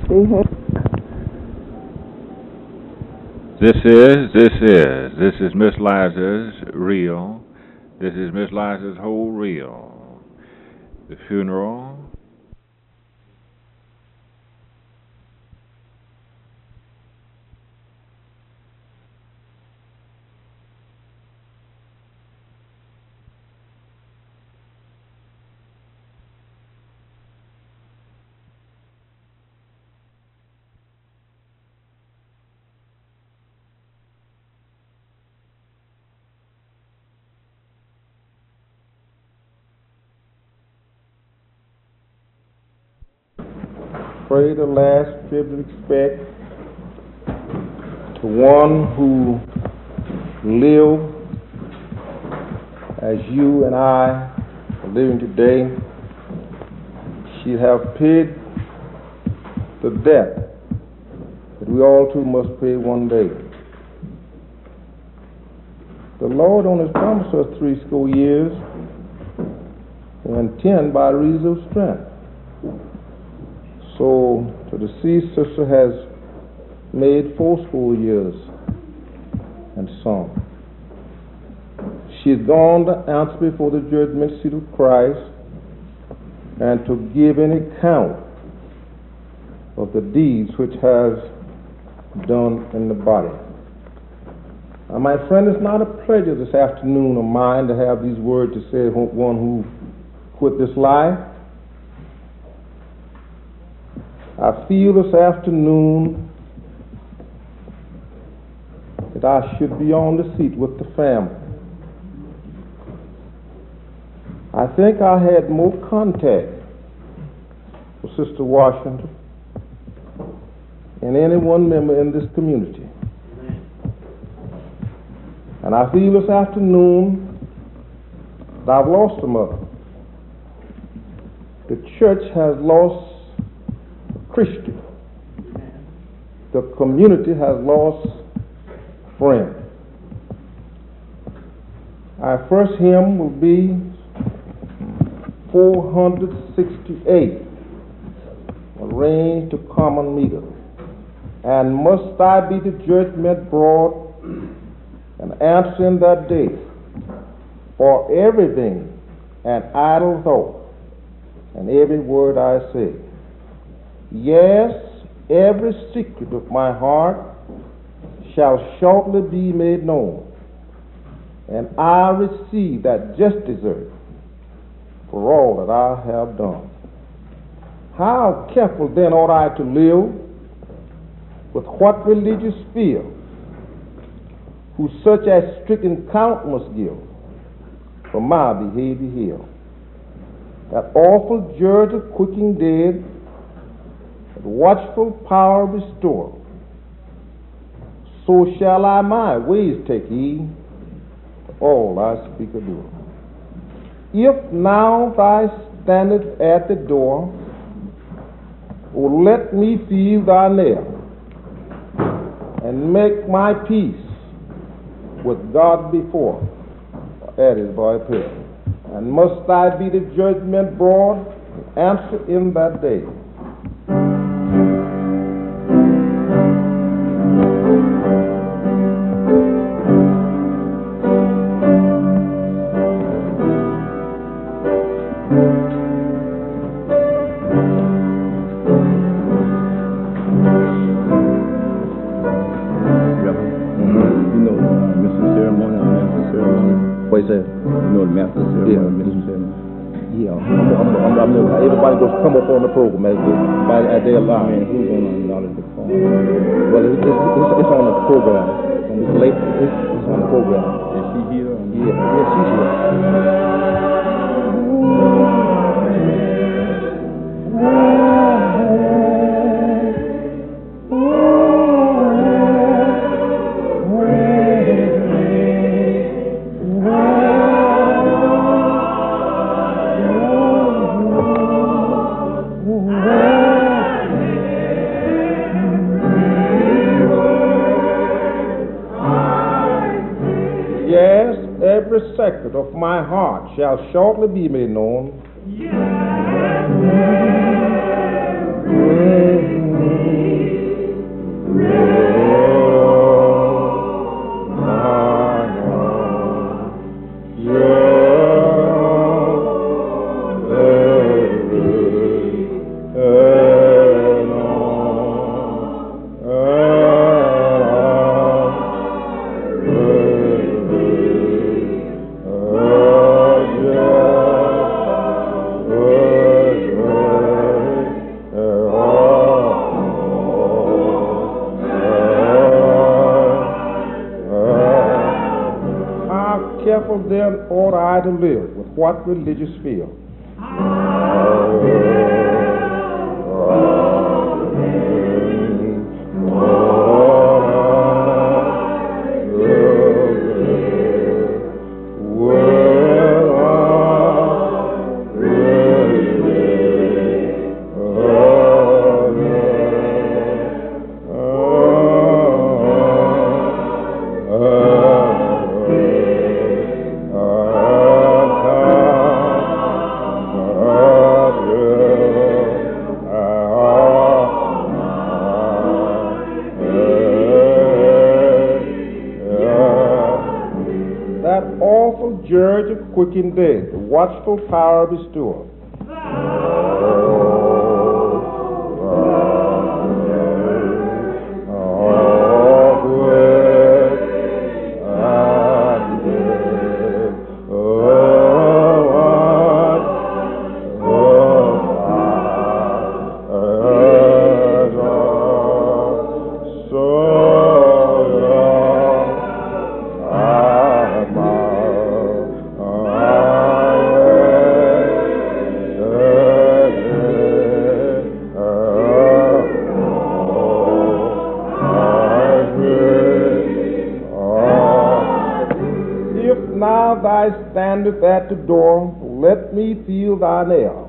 This is Miss Liza's reel. This is Miss Liza's whole reel. The funeral. Pray the last tribute expect to one who lived as you and I are living today. She'd have paid the debt that we all too must pay one day. The Lord on His promised us 80 years and 10 by reason of strength. So the deceased sister has made 80 years and some. She's gone to answer before the judgment seat of Christ and to give an account of the deeds which has done in the body. Now, my friend, it's not a pleasure this afternoon of mine to have these words to say one who quit this life. I feel this afternoon that I should be on the seat with the family. I think I had more contact with Sister Washington than any one member in this community. And I feel this afternoon that I've lost a mother. The church has lost Christian. The community has lost friends. Our first hymn will be 468, arranged to common meter. And must I be the judgment brought and answer in that day for everything an idle thought and every word I say. Yes, every secret of my heart shall shortly be made known, and I receive that just desert for all that I have done. How careful then ought I to live with what religious fear, who such as stricken count must give for my behavior here. That awful judge of quicking dead, watchful power restore. So shall I my ways take heed to all I speak or do. If now thou standest at the door, O let me feel thy nail, and make my peace with God before. That is by prayer. And must I be the judgment brought, answer in that day. Come up on the program as they allow. Who's going on knowledge the phone? Well, it's on the program. It's on the program. Is she here? Yeah, she's here. Every secret of my heart shall shortly be made known. try to live with what religious feel. Quickened dead, the watchful power bestower. Standeth at the door, let me feel thy nail.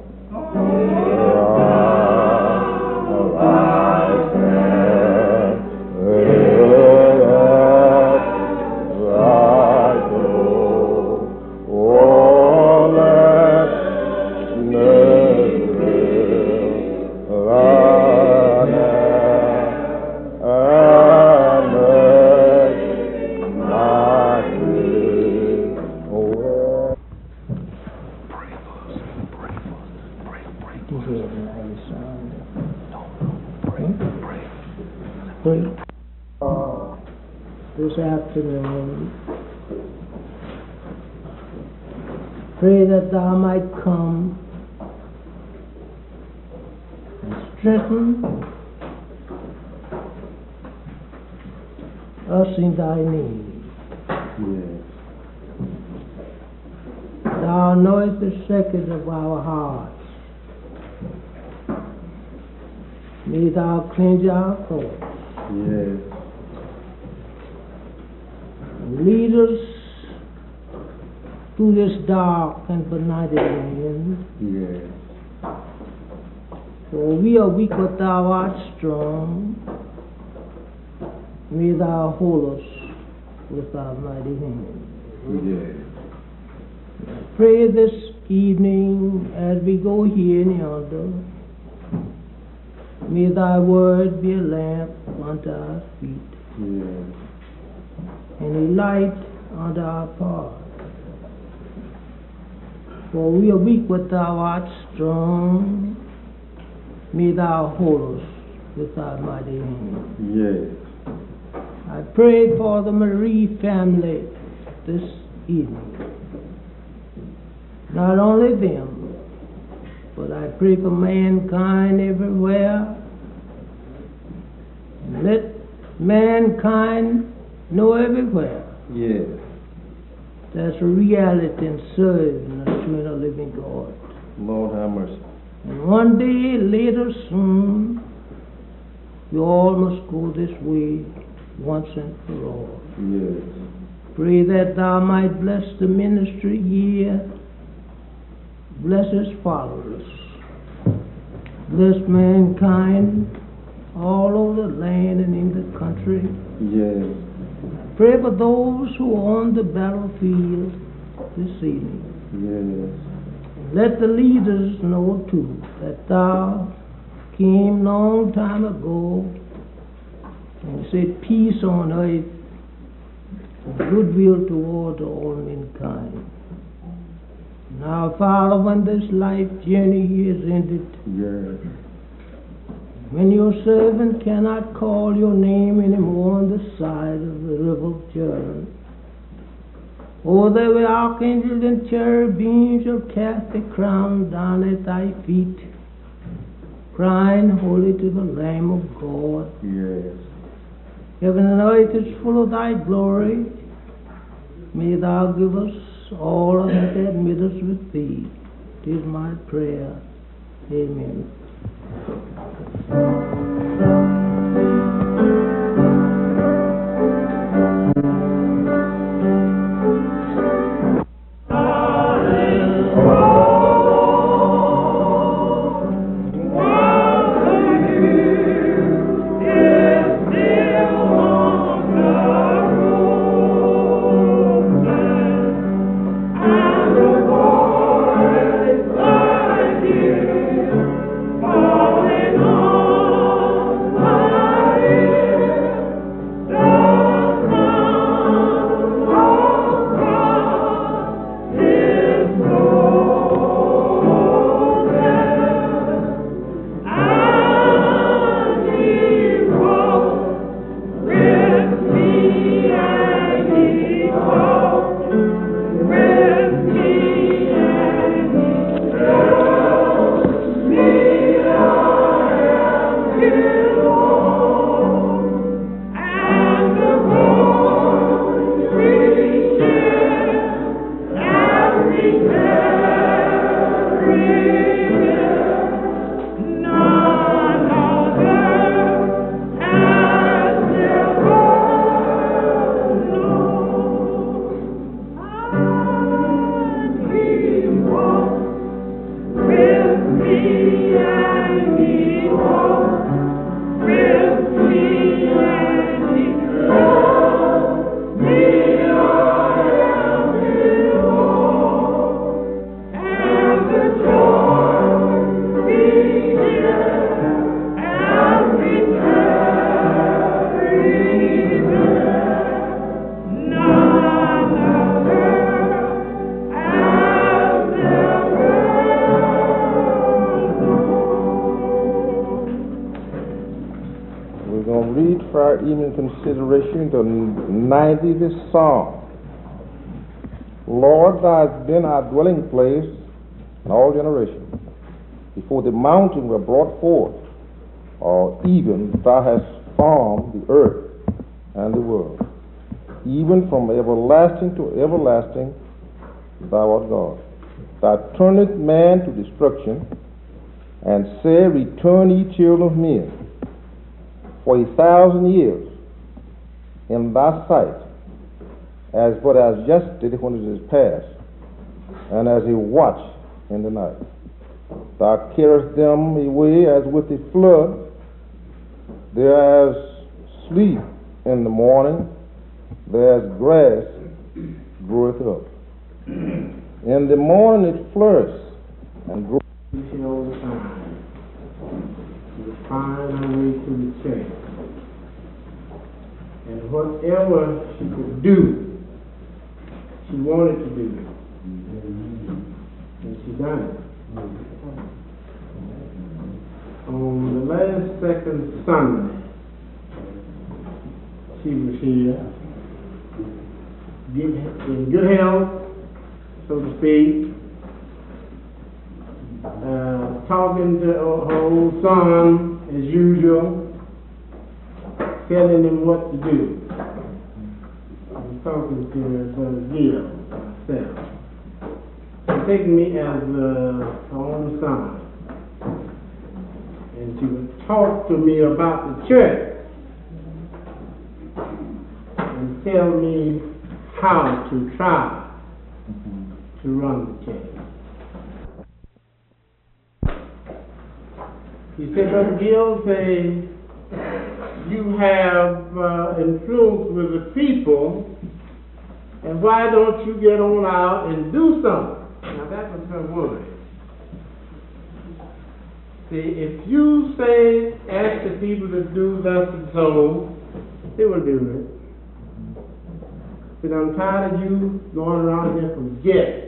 This afternoon, pray that thou might come and strengthen us in thy name. Yes. Thou knowest the secret of our hearts. May thou cleanse our thoughts. Yes. Lead us through this dark and benighted land. Yes. For we are weak, but thou art strong. May thou hold us with thy mighty hand. Yes. Pray this evening as we go here and yonder. May thy word be a lamp unto our feet. Yes. And a light unto our path. For we are weak, but thou art strong. May thou hold us with thy mighty hand. Yes. I pray for the Marie family this evening. Not only them, but I pray for mankind everywhere. Let mankind know everywhere. Yes. That's a reality and serving the true and the living God. Lord have mercy. And one day, later, soon, we all must go this way once and for all. Yes. Pray that thou might bless the ministry here. Bless his followers. Bless mankind all over the land and in the country. Yes. Pray for those who are on the battlefield this evening. Yes. Let the leaders know too that thou came long time ago and said peace on earth and goodwill toward all mankind. Now, Father, when this life journey is ended, Yes. when your servant cannot call your name anymore on the side of the river of Jordan, oh, there were archangels and cherubims shall cast a crown down at thy feet, crying, Holy to the Lamb of God. Yes. Heaven and earth is full of thy glory. May thou give us all that admit us with thee. This is my prayer. Amen. Consideration the 90th Psalm. Lord, thou hast been our dwelling place in all generations. Before the mountains were brought forth, or even thou hast formed the earth and the world. Even from everlasting to everlasting, thou art God. Thou turnest man to destruction, and say, Return, ye children of men. For 1,000 years in thy sight, but as yesterday when it is past, and as a watch in the night. Thou carriest them away as with a flood. There is sleep in the morning, there is grass groweth up. In the morning it flourishes and groweth. All the time. She was finding her way to the church. And whatever she could do, she wanted to do it. And she done it. On the last second Sunday, she was here, in good health, so to speak, talking to her old son as usual, telling him what to do. I was talking to her son Gil myself. She taking me as her own son. And she would talk to me about the church and tell me how to try to run the church. He said, Brother Gill, say, you have influence with the people, and why don't you get on out and do something? Now that was her word. See, if you say, ask the people to do thus and so, they will do it. But I'm tired of you going around here forget.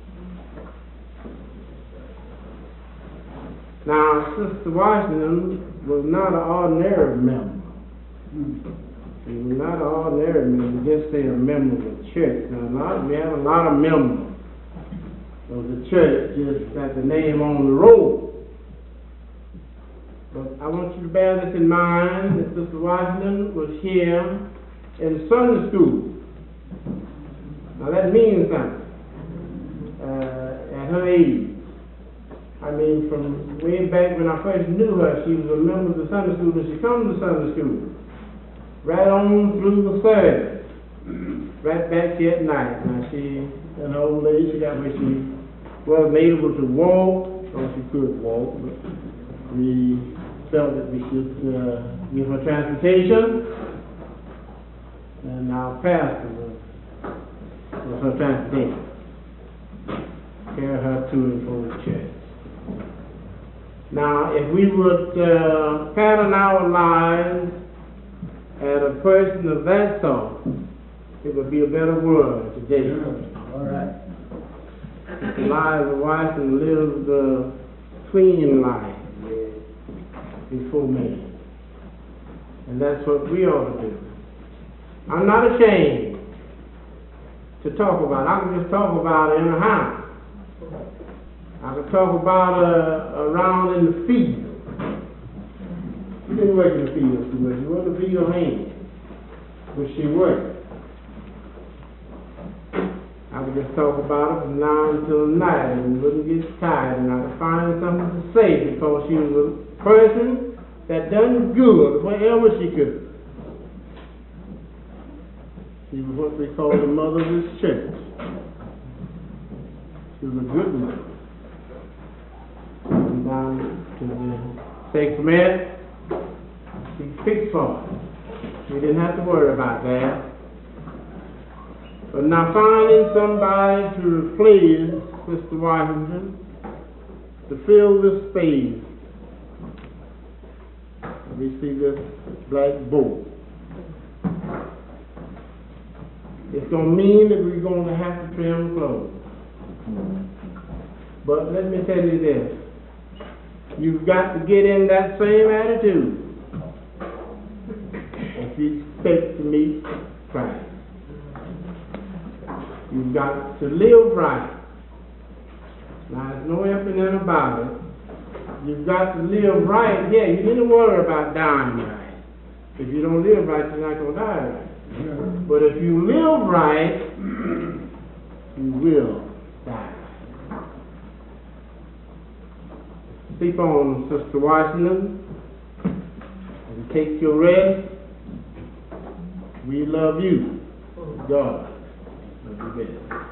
Now, Sister Washington was not an ordinary member. She was not an ordinary member, just say a member of the church. Now, we have a lot of members of the church, just got the name on the roll. But I want you to bear this in mind, that Sister Washington was here in Sunday school. Now, that means something. at her age. I mean, from way back when I first knew her, she was a member of the Sunday school, and she come to Sunday school. Right on through the service. Right back here at night. Now she, an old lady, she got where she wasn't able to walk, or she could walk, but we felt that we should give her transportation, and our pastor was her transportation. Carry her to and from the church. Now, if we would pattern our lives at a person of that sort, it would be a better world today. All right. Eliza Washington lived a clean life before me. And that's what we ought to do. I'm not ashamed to talk about it. I can just talk about it in the house. I can talk about around in the field. She didn't work in the field too much. She worked in the field hand. But she worked. I could just talk about it from now until night and wouldn't get tired, and I could find something to say because she was a person that done good wherever she could. She was what we call the mother of this church. She was a good mother. Went down to the sacrament. She fixed for us. We didn't have to worry about that. But now finding somebody to replace Mr. Washington, to fill this space, we see this black bow. It's going to mean that we're going to have to trim clothes. But let me tell you this. You've got to get in that same attitude if you expect to meet Christ. You've got to live right. Now, there's no ifing and about it. You've got to live right. Yeah, you didn't worry about dying right. If you don't live right, you're not going to die right. But if you live right, you will die. Sleep on, Sister Washington, and take your rest. We love you. God love you best.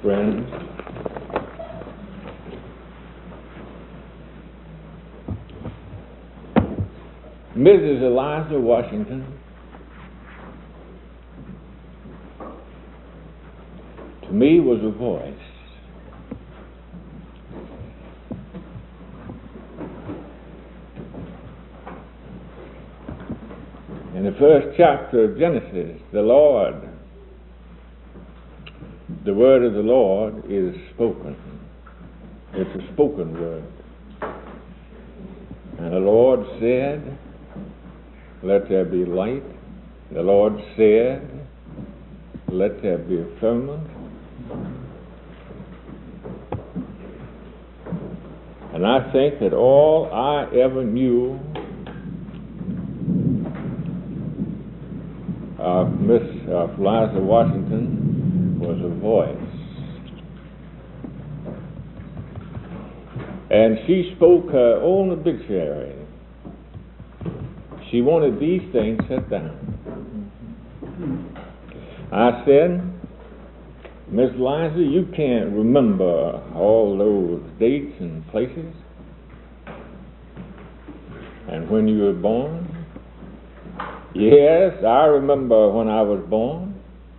friends. Mrs. Eliza Washington, to me, was a voice. In the first chapter of Genesis, the word of the Lord is spoken. It's a spoken word. And the Lord said, "Let there be light." The Lord said, "Let there be a firmament." And I think that all I ever knew of Miss Eliza Washington was a voice. And she spoke her own obituary. She wanted these things set down. I said, "Miss Eliza, you can't remember all those dates and places and when you were born." "Yes, I remember when I was born.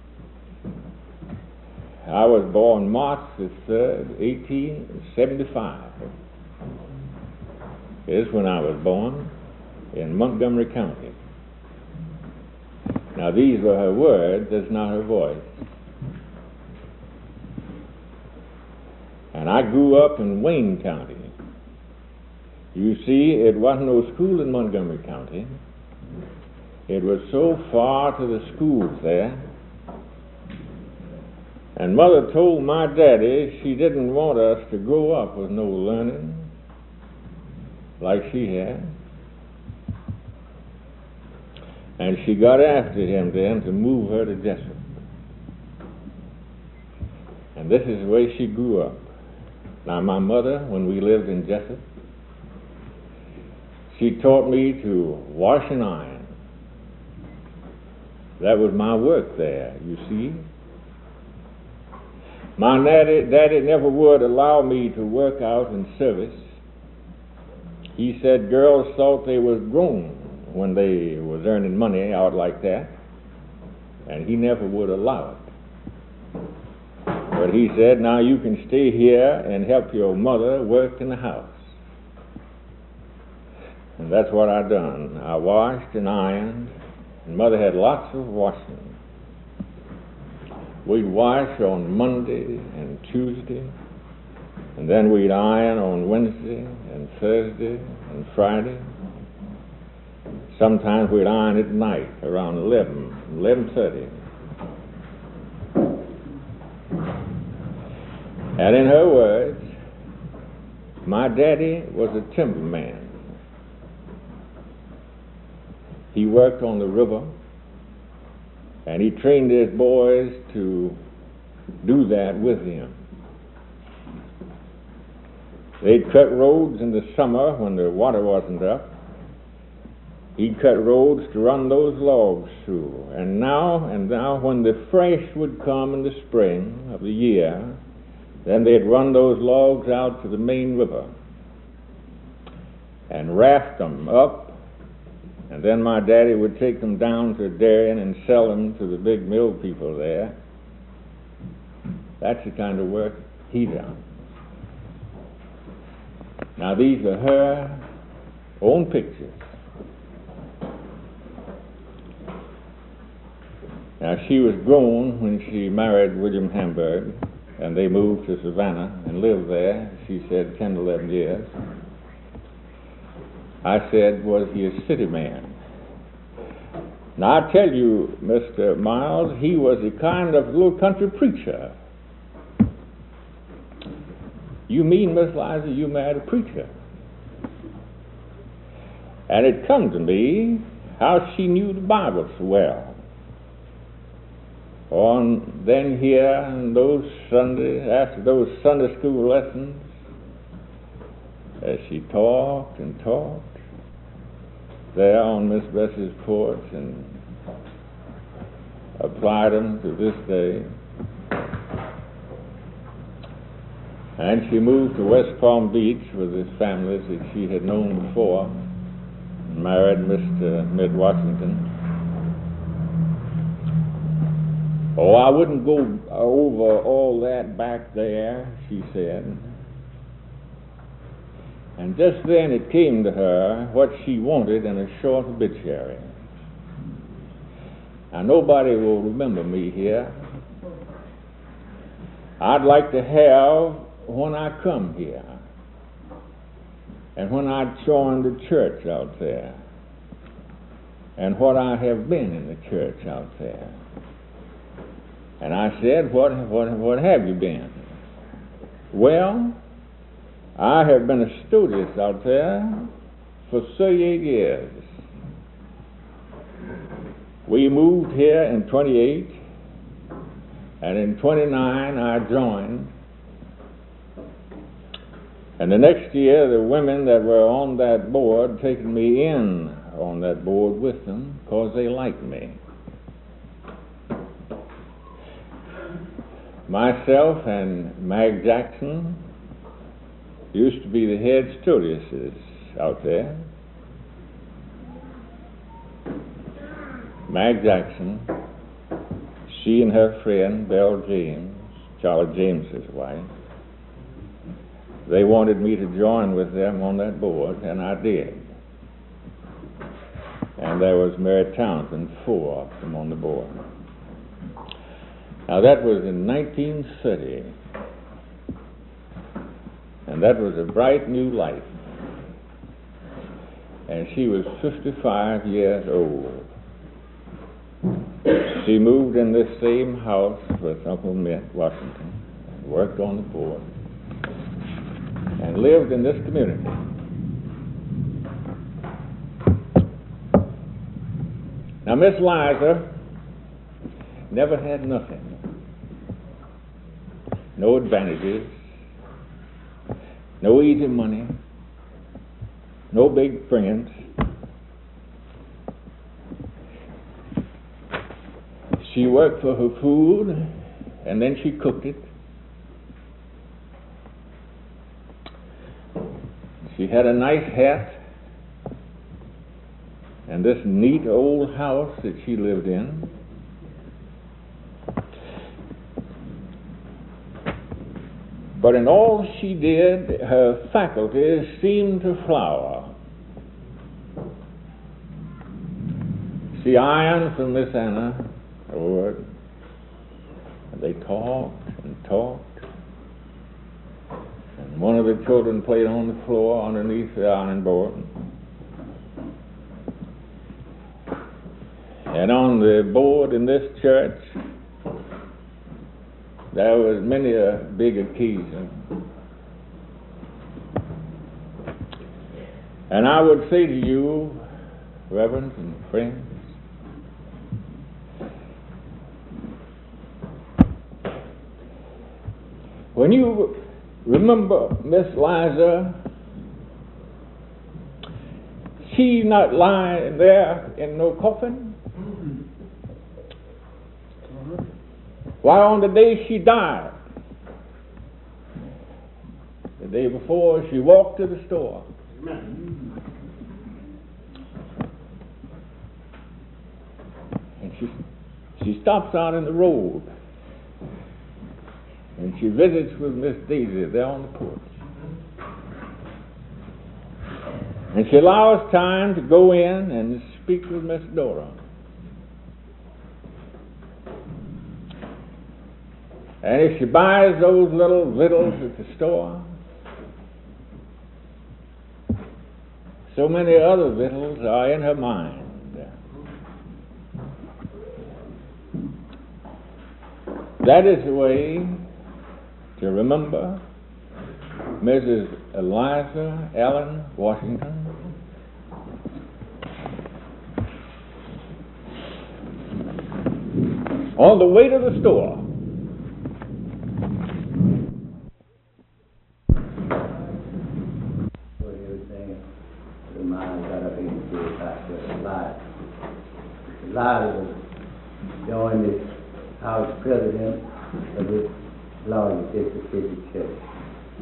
I was born March the 3rd, 1875. Is when I was born in Montgomery County." Now these were her words, that's not her voice. And I grew up in Wayne County. You see, it wasn't no school in Montgomery County. It was so far to the schools there. And Mother told my daddy she didn't want us to grow up with no learning like she had. And she got after him then to move her to Jessup. And this is the way she grew up. Now my mother, when we lived in Jessup, she taught me to wash and iron. That was my work there, you see. My daddy never would allow me to work out in service. He said girls thought they was grown when they was earning money out like that, and he never would allow it. But he said, "Now you can stay here and help your mother work in the house." And that's what I done. I washed and ironed, and Mother had lots of washing. We'd wash on Monday and Tuesday, and then we'd iron on Wednesday and Thursday and Friday. Sometimes we'd iron at night around 11:30. And in her words, my daddy was a timberman. He worked on the river, and he trained his boys to do that with him. They'd cut roads in the summer when the water wasn't up. He'd cut roads to run those logs through. And now when the fresh would come in the spring of the year, then they'd run those logs out to the main river and raft them up. And then my daddy would take them down to Darien and sell them to the big mill people there. That's the kind of work he done. Now these are her own pictures. Now she was grown when she married William Hamburg, and they moved to Savannah and lived there, she said, 10 to 11 years. I said, "Was he a city man?" Now I tell you, Mr. Miles, he was a kind of little country preacher. "You mean, Miss Liza, you married a preacher?" And it come to me how she knew the Bible so well. Then here, on those Sundays, after those Sunday school lessons, as she talked and talked there on Miss Bessie's porch and applied them to this day. And she moved to West Palm Beach with this family that she had known before, married Mr. Mitt Washington. Oh, I wouldn't go over all that back there, she said. And just then it came to her what she wanted in a short obituary. Now, nobody will remember me here. I'd like to have when I come here and when I joined the church out there and what I have been in the church out there. And I said, what have you been? Well, I have been a student out there for 38 years. We moved here in 28, and in 29 I joined. And the next year, the women that were on that board taken me in on that board with them because they liked me. Myself and Mag Jackson used to be the head stewardesses out there. Mag Jackson, she and her friend, Belle James, Charlie James's wife, they wanted me to join with them on that board, and I did. And there was Mary Townsend, 4 of them on the board. Now that was in 1930, and that was a bright new life. And she was 55 years old. She moved in this same house with Uncle Mitt Washington, and worked on the board, and lived in this community. Now, Miss Liza never had nothing. No advantages, no easy money, no big friends. She worked for her food, and then she cooked it. She had a nice hat, and this neat old house that she lived in. But in all she did, her faculties seemed to flower. She ironed for Miss Anna Wood, and they talked and talked. And one of the children played on the floor underneath the ironing board. And on the board in this church, there was many a big occasion. And I would say to you, reverends and friends, when you remember Miss Liza, she's not lying there in no coffin. Why, on the day she died, the day before, she walked to the store. And she stops out in the road, and she visits with Miss Daisy there on the porch. And she allows time to go in and speak with Miss Dora. And if she buys those little victuals at the store, so many other victuals are in her mind. That is the way to remember Mrs. Eliza Allen Washington. On the way to the store, Eliza joined the House President of this Lord Mississippi Church.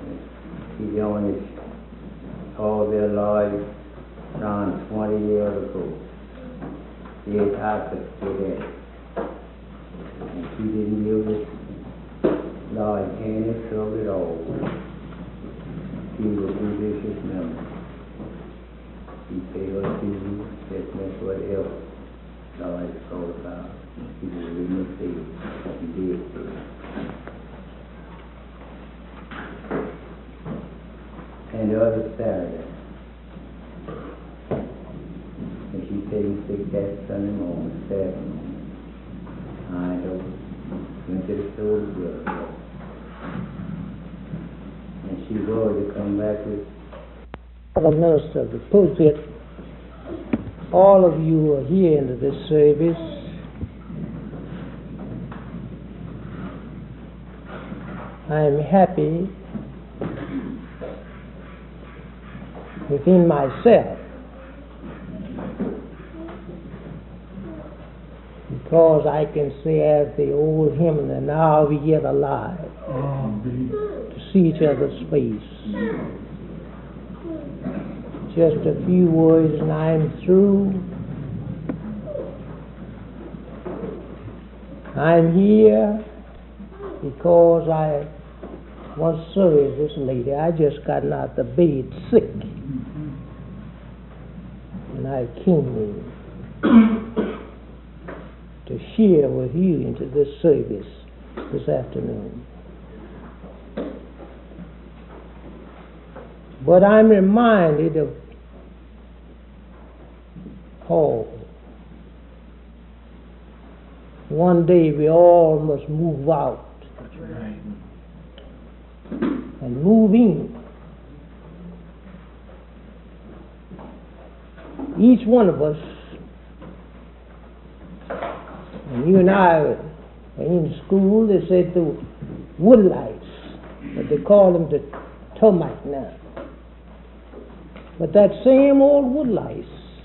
He joined us all their lives around 20 years ago. She had happened to that. And she didn't give us Lord any trouble at all. She was a vicious member. She paid her dues, just like whatever Lord called about. She was really paid. She did pay. And the other Saturday, and she said he sick that Sunday morning, Saturday morning. I went to the store to get her. And she was to come back with The minister of the pulpit, all of you who are here into this service, I am happy within myself because I can say as the old hymn, and now we yet alive to see each other's face. Just a few words and I'm through. I'm here because I once served this lady. I just gotten out the bed sick. And I came to share with you into this service this afternoon. But I'm reminded of Paul. One day we all must move out and move in. Each one of us, and you and I were in school, they said the woodlights, but they call them the termite now. But that same old woodlice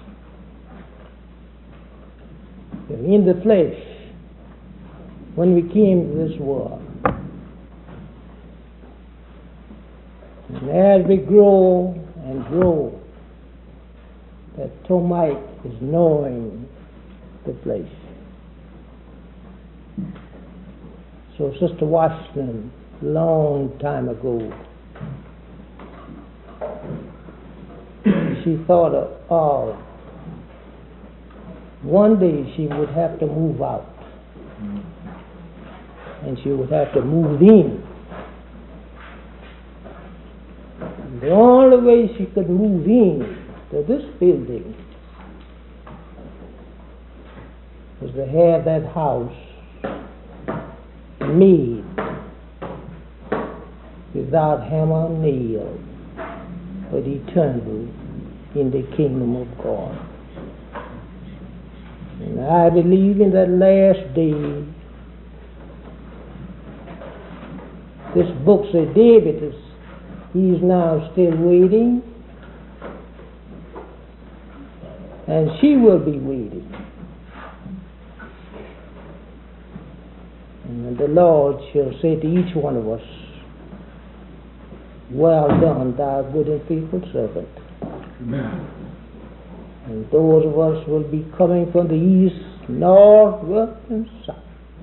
in the flesh when we came to this world. And as we grow and grow, that termite is gnawing the flesh. So Sister Washington, long time ago, she thought of one day she would have to move out and she would have to move in. And the only way she could move in to this building was to have that house made without hammer and nail, but eternal in the kingdom of God. And I believe in that last day, this book says David he's now still waiting, and she will be waiting. And the Lord shall say to each one of us, well done, thou good and faithful servant. Amen. And those of us will be coming from the east, north, west, and south.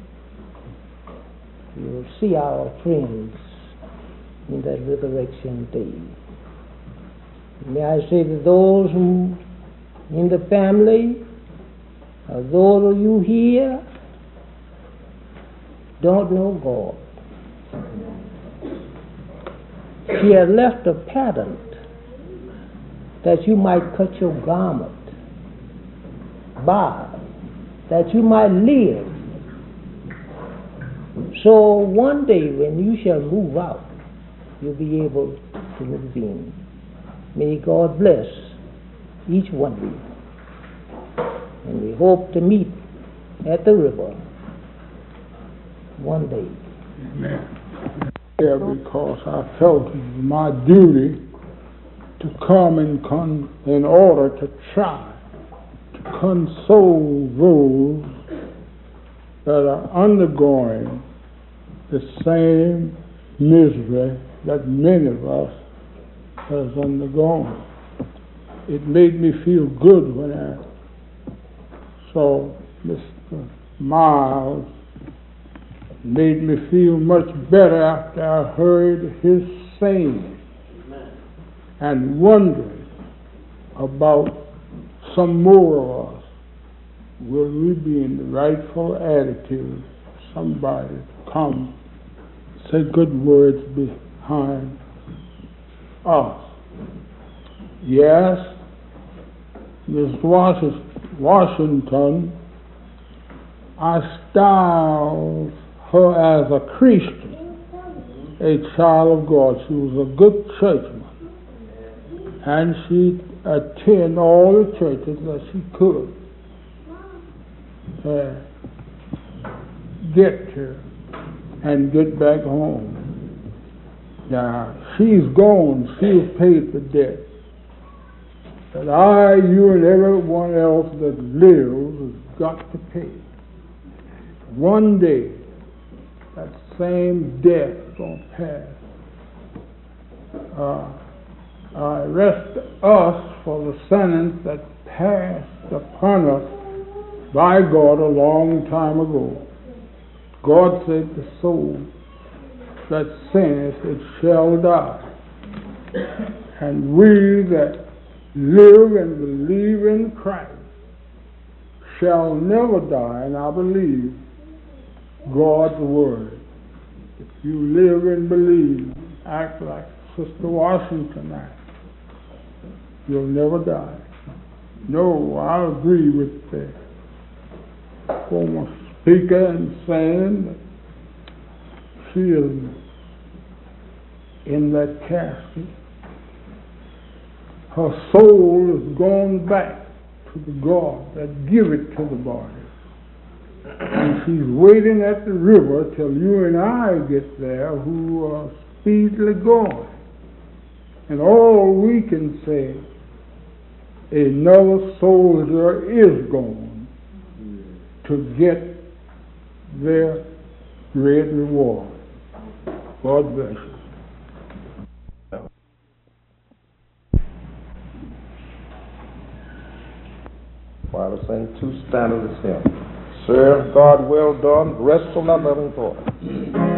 You will see our friends in that resurrection day. May I say to those who in the family, or those of you here, don't know God. He has left a pattern that you might cut your garment by, that you might live. So one day when you shall move out, you'll be able to move in. May God bless each one of you. And we hope to meet at the river one day. Amen. Yeah, because I felt it was my duty to come in order to try to console those that are undergoing the same misery that many of us has undergone. It made me feel good when I saw Mr. Miles. It made me feel much better after I heard his saying and wondered about some more of us. Will we be in the rightful attitude? Somebody to come, say good words behind us. Yes, Miss Washington, I styled her as a Christian, a child of God. She was a good churchman, and she attended all the churches that she could get to and get back home. Now, she's gone. She's paid the debt. But I, you, and everyone else that lives has got to pay. One day, that same debt is going to pass. Arrest us for the sentence that passed upon us by God a long time ago. God said the soul that sinneth, it shall die. And we that live and believe in Christ shall never die, and I believe God's word. If you live and believe, act like Sister Washington acts, you'll never die. No, I agree with the former speaker in saying that she is in that casket. Her soul is gone back to the God that give it to the body. And she's waiting at the river till you and I get there, who are speedily gone. And all we can say, another soldier is gone to get their great reward. God bless you. While I sing two stanzas of hymn. Serve God well done, rest on that loving thought.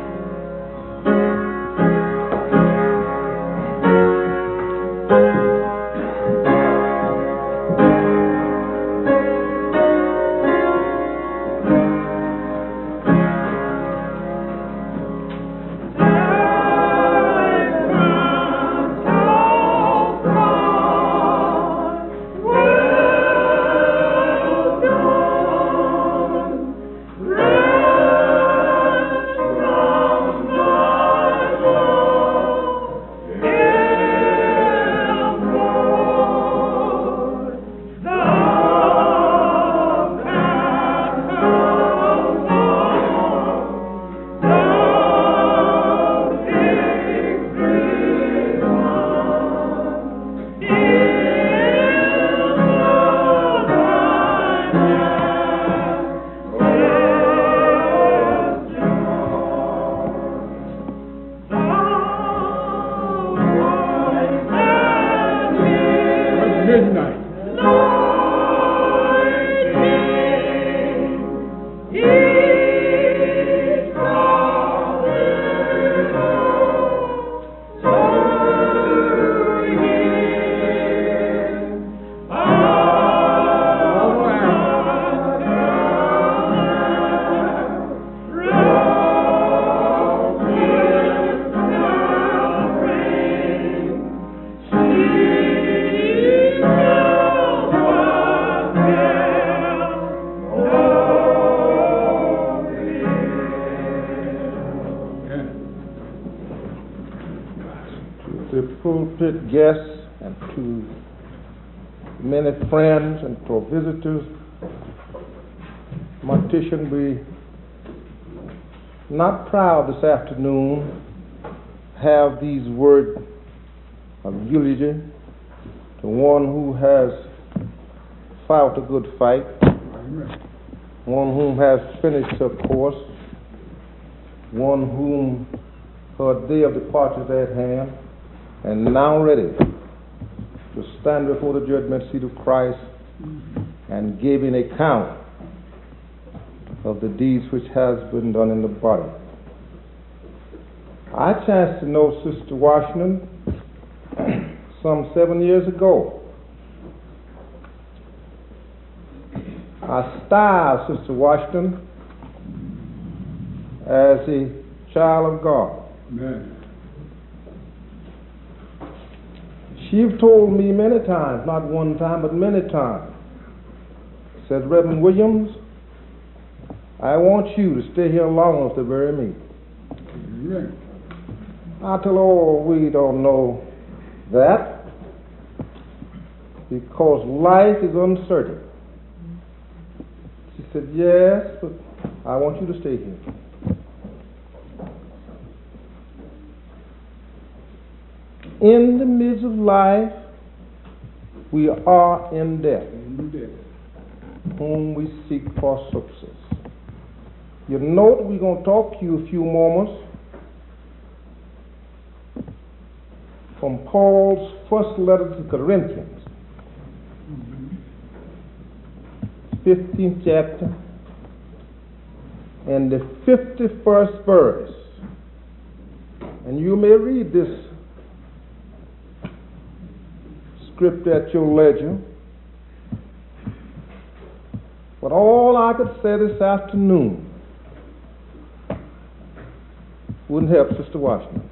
Pulpit guests and to many friends and to visitors, Mortician, we not proud this afternoon have these words of eulogy to one who has fought a good fight, one whom has finished her course, one whom her day of departure is at hand, and now ready to stand before the judgment seat of Christ and give an account of the deeds which has been done in the body. I chanced to know Sister Washington some 7 years ago. I styled Sister Washington as a child of God. Amen. She's told me many times, not one time, but many times, said, Reverend Williams, I want you to stay here long enough to bury me. Amen. I tell her, oh, we don't know that, because life is uncertain. She said, yes, but I want you to stay here. In the midst of life, we are in death, whom we seek for success. You note we're going to talk to you a few moments from Paul's first letter to Corinthians, 15th chapter, and the 51st verse. And you may read this script at your leisure. But all I could say this afternoon wouldn't help Sister Washington.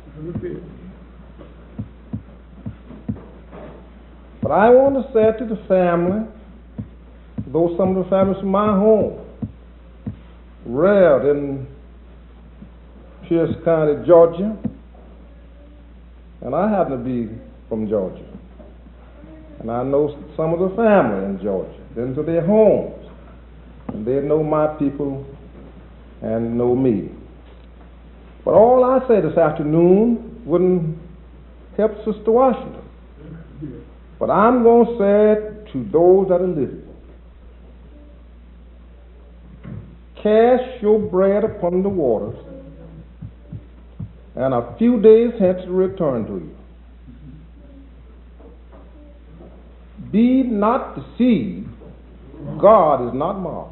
But I want to say to the family, though some of the families from my home, reared in Pierce County, Georgia, and I happen to be from Georgia. And I know some of the family in Georgia, been to their homes, and they know my people and know me. But all I say this afternoon wouldn't help Sister Washington. But I'm going to say it to those that are living. Cast your bread upon the waters, and a few days hence to return to you. Be not deceived, God is not mocked.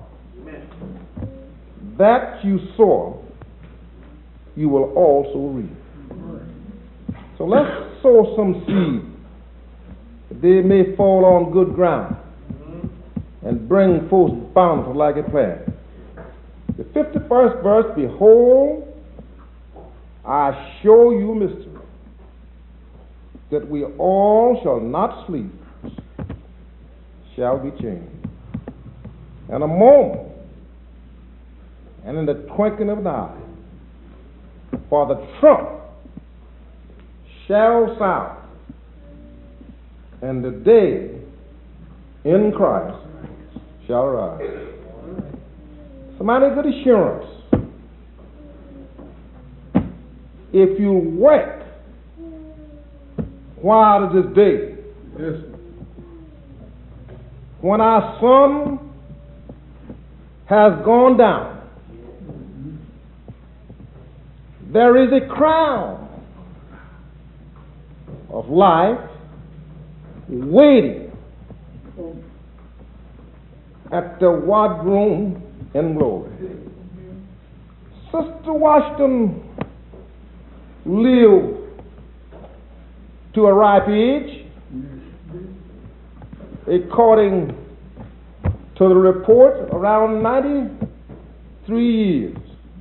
That you sow, you will also reap. So let's sow some seed, that they may fall on good ground and bring forth bountiful like a plant. The 51st verse, behold, I show you a mystery, that we all shall not sleep, shall be changed. In a moment, and in the twinkling of an eye, for the trump shall sound, and the dead in Christ shall arise. Somebody good assurance. If you wait while it is day, Yes. when our sun has gone down, there is a crown of life waiting at the wardroom in glory. Sister Washington lived to a ripe age, according to the report, around 93 years.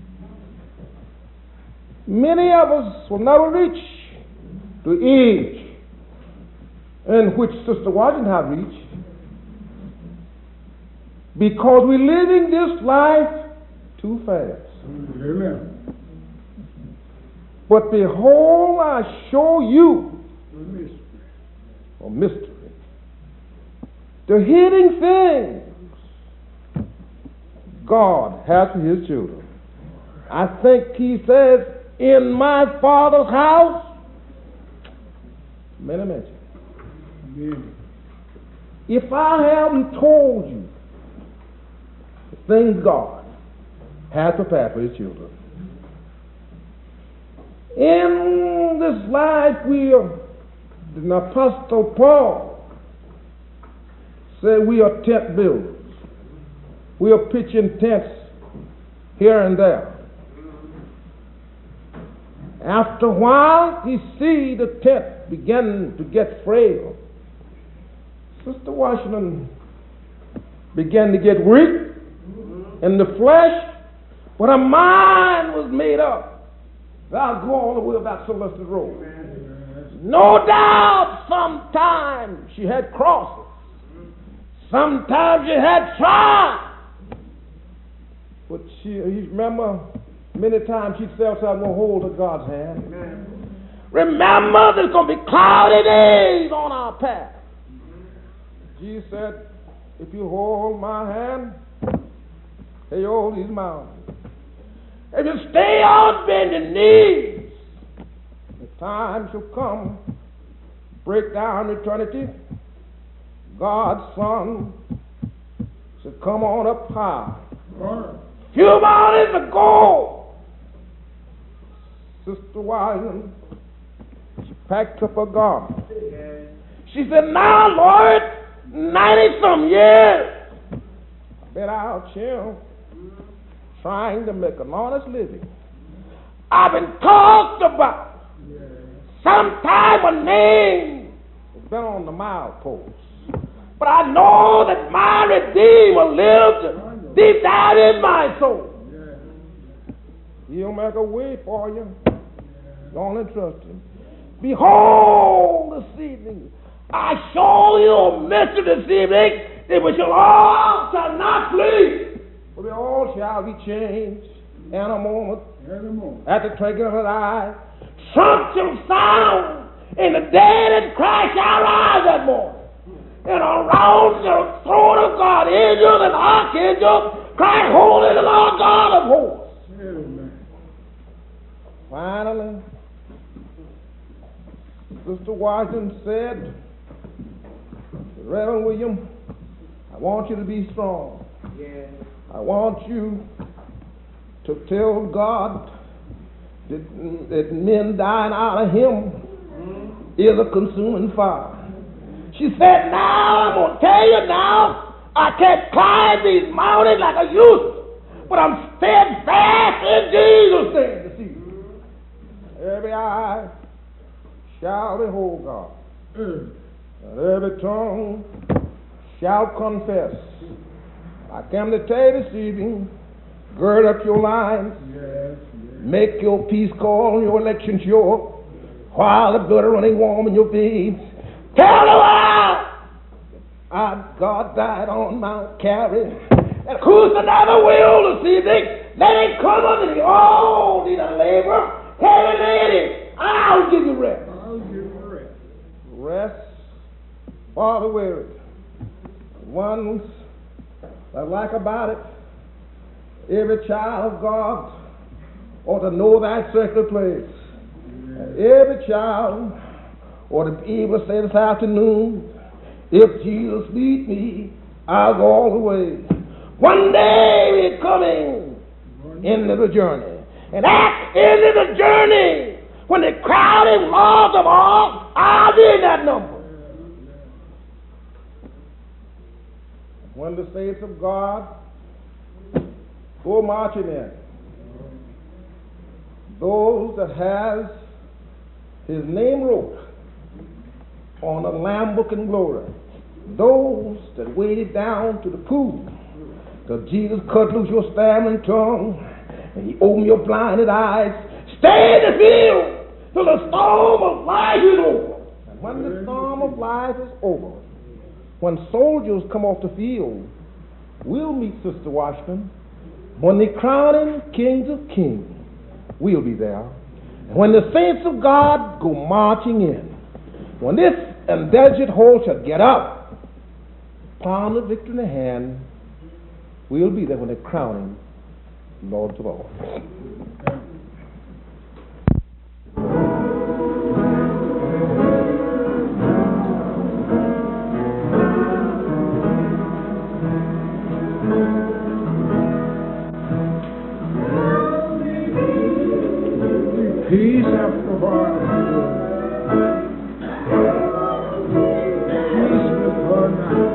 Many of us will never reach the age in which Sister Washington had reached, because we're living this life too fast. Amen. But behold, I show you a mystery. The hidden things God has for His children. I think He says, in my Father's house, many mansions. If I haven't told you the things God has prepared for His children, In this life, the Apostle Paul said we are tent builders. We are pitching tents here and there. After a while, he see the tent begin to get frail. Sister Washington began to get weak in the flesh, but her mind was made up. I'll go all the way about Celestial Road. No doubt, sometimes she had crosses. Sometimes she had trials. But you remember, many times she felt I will hold of God's hand. Remember, there's going to be cloudy days on our path. Jesus said, if you hold my hand, hey, you hold these mountains. If you stay on bending knees, the time shall come, break down eternity. God's Son shall come on up high. Few mornings ago, Sister Wiseman, she packed up her garment. She said, now, Lord, 90-some years, I've been out here trying to make an honest living. I've been talked about. Sometime a name has been on the milepost. But I know that my Redeemer lives deep down in my soul. He'll make a way for you. Don't trust him. Behold, this evening, I show you a mystery this evening, that we shall all shall not sleep, but we all shall be changed in a moment, at the twinkling of an eye. Trump shall sound, and the dead and Christ shall rise that morning. And around the throne of God, angels and archangels cry, holy the Lord God of hosts. Finally, Sister Washington said, Reverend William, I want you to be strong. I want you to tell God that men dying out of him is a consuming fire. She said, now, I'm going to tell you now, I can't climb these mountains like I used to, but I'm steadfast in Jesus' name this evening. Every eye shall behold God, and every tongue shall confess. I come to tell you this evening, gird up your lines, make your peace call and your election sure, while the blood is running warm in your veins. Tell the world our God died on Mount Calvary, and whosoever will this evening, let him come unto me. Oh, need a labor, heavy laden, I'll give you rest. Rest for the weary. Ones that like about it, every child of God ought to know that sacred place. And every child ought to be able to say this afternoon, if Jesus lead me, I'll go all the way. One day we're coming into the journey. And at the end of the journey, when the crowd is lost of all, I'll be in that number. When the saints of God go marching in, those that has his name wrote on the Lamb Book in glory, those that waded down to the pool, till Jesus cut loose your stammering tongue, and he opened your blinded eyes. Stay in the field till the storm of life is over. And when the storm of life is over, when soldiers come off the field, we'll meet Sister Washington. When they crown him kings of kings, we'll be there. And when the saints of God go marching in, when this indulgent whole shall get up, palm of victory in the hand, we'll be there when they crown him Lord of all. Peace after a while. Peace before night.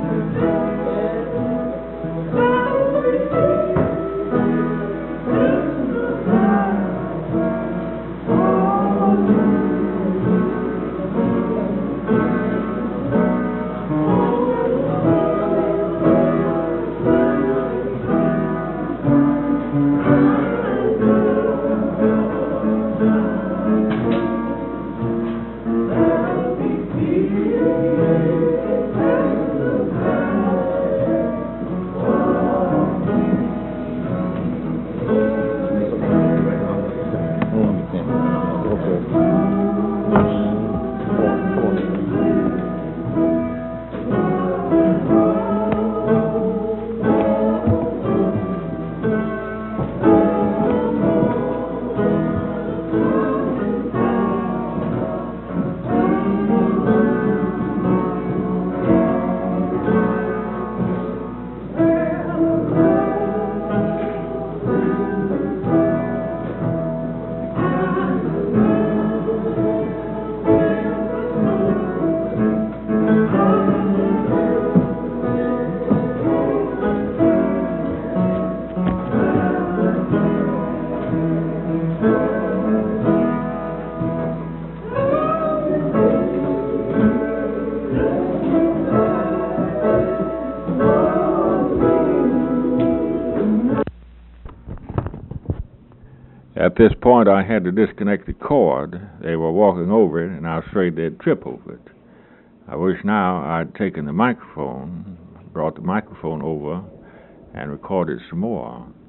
At this point, I had to disconnect the cord. They were walking over it, and I was afraid they'd trip over it. I wish now I'd taken the microphone, brought the microphone over, and recorded some more.